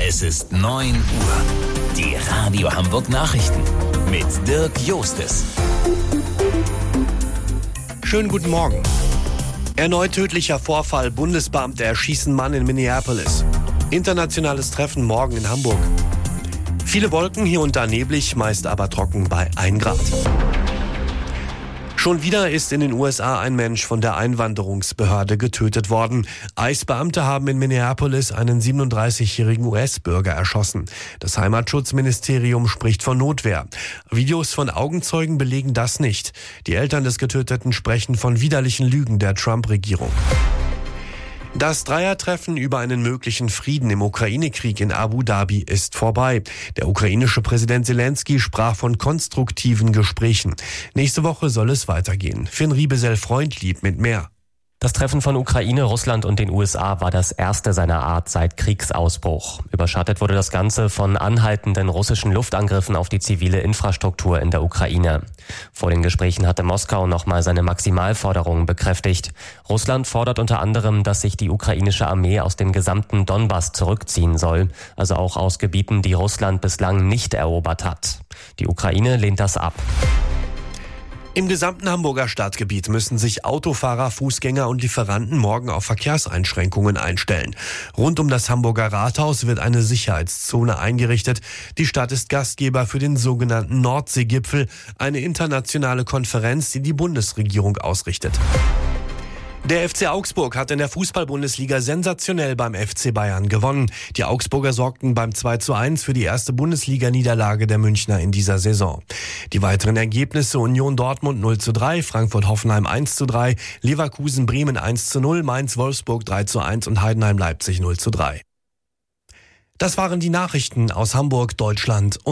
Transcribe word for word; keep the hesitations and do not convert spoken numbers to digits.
Es ist neun Uhr. Die Radio Hamburg Nachrichten mit Dirk Jostes. Schönen guten Morgen. Erneut tödlicher Vorfall. Bundesbeamte erschießen Mann in Minneapolis. Internationales Treffen morgen in Hamburg. Viele Wolken, hier und da neblig, meist aber trocken bei ein Grad. Schon wieder ist in den U S A ein Mensch von der Einwanderungsbehörde getötet worden. ICE-Beamte haben in Minneapolis einen siebenunddreißigjährigen U S-Bürger erschossen. Das Heimatschutzministerium spricht von Notwehr. Videos von Augenzeugen belegen das nicht. Die Eltern des Getöteten sprechen von widerlichen Lügen der Trump-Regierung. Das Dreiertreffen über einen möglichen Frieden im Ukraine-Krieg in Abu Dhabi ist vorbei. Der ukrainische Präsident Zelensky sprach von konstruktiven Gesprächen. Nächste Woche soll es weitergehen. Finn Riebesell-Freundlieb mit mehr. Das Treffen von Ukraine, Russland und den U S A war das erste seiner Art seit Kriegsausbruch. Überschattet wurde das Ganze von anhaltenden russischen Luftangriffen auf die zivile Infrastruktur in der Ukraine. Vor den Gesprächen hatte Moskau nochmal seine Maximalforderungen bekräftigt. Russland fordert unter anderem, dass sich die ukrainische Armee aus dem gesamten Donbass zurückziehen soll, also auch aus Gebieten, die Russland bislang nicht erobert hat. Die Ukraine lehnt das ab. Im gesamten Hamburger Stadtgebiet müssen sich Autofahrer, Fußgänger und Lieferanten morgen auf Verkehrseinschränkungen einstellen. Rund um das Hamburger Rathaus wird eine Sicherheitszone eingerichtet. Die Stadt ist Gastgeber für den sogenannten Nordseegipfel, eine internationale Konferenz, die die Bundesregierung ausrichtet. Der F C Augsburg hat in der Fußball-Bundesliga sensationell beim F C Bayern gewonnen. Die Augsburger sorgten beim zwei zu eins für die erste Bundesliga-Niederlage der Münchner in dieser Saison. Die weiteren Ergebnisse: Union Dortmund null zu drei, Frankfurt-Hoffenheim eins zu drei, Leverkusen-Bremen eins zu null, Mainz-Wolfsburg drei zu eins und Heidenheim-Leipzig null zu drei. Das waren die Nachrichten aus Hamburg, Deutschland und